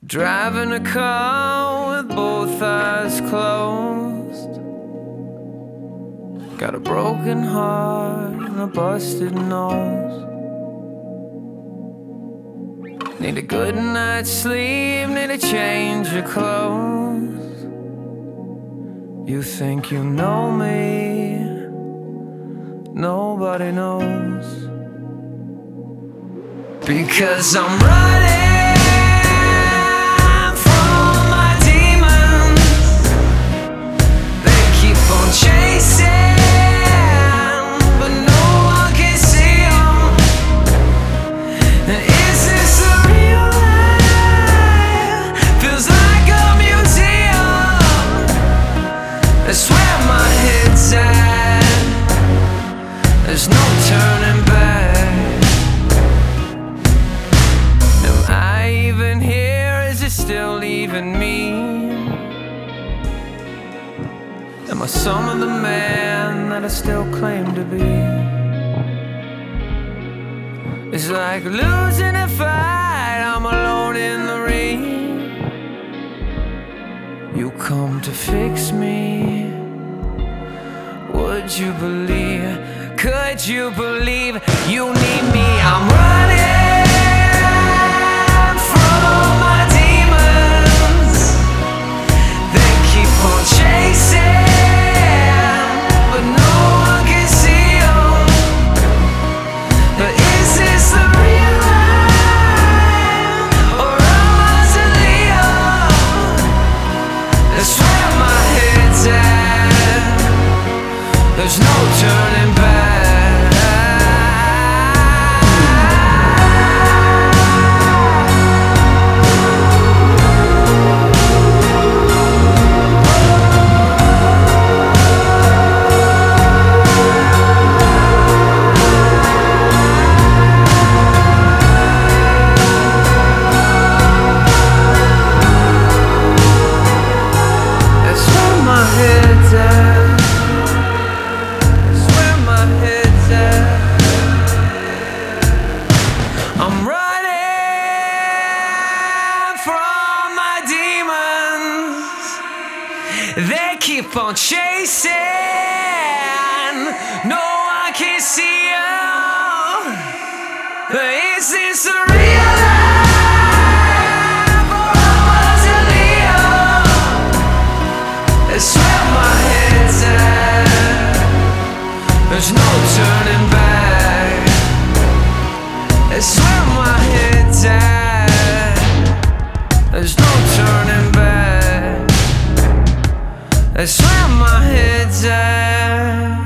Driving a car with both eyes closed. Got a broken heart and a busted nose. Need a good night's sleep, need a change of clothes. You think you know me, nobody knows. Because I'm running from my demons. They keep on chasing, but no one can see them. And is this a real life? Feels like a museum. That's where my head's at. There's no turning back. Still leaving me? Am I some of the man that I still claim to be? It's like losing a fight, I'm alone in the ring. You come to fix me. Would you believe? Could you believe you need me? I'm running from my chasing, but no one can see them. But is this the real life, or am I Leo? That's where my head's at. There's no turning back. They keep on chasing, no one can see you. Is this a real life, or am I Leo? That's where my head's at. There's no turning back. That's where my head's at. There's no turning back. That's where my head's at.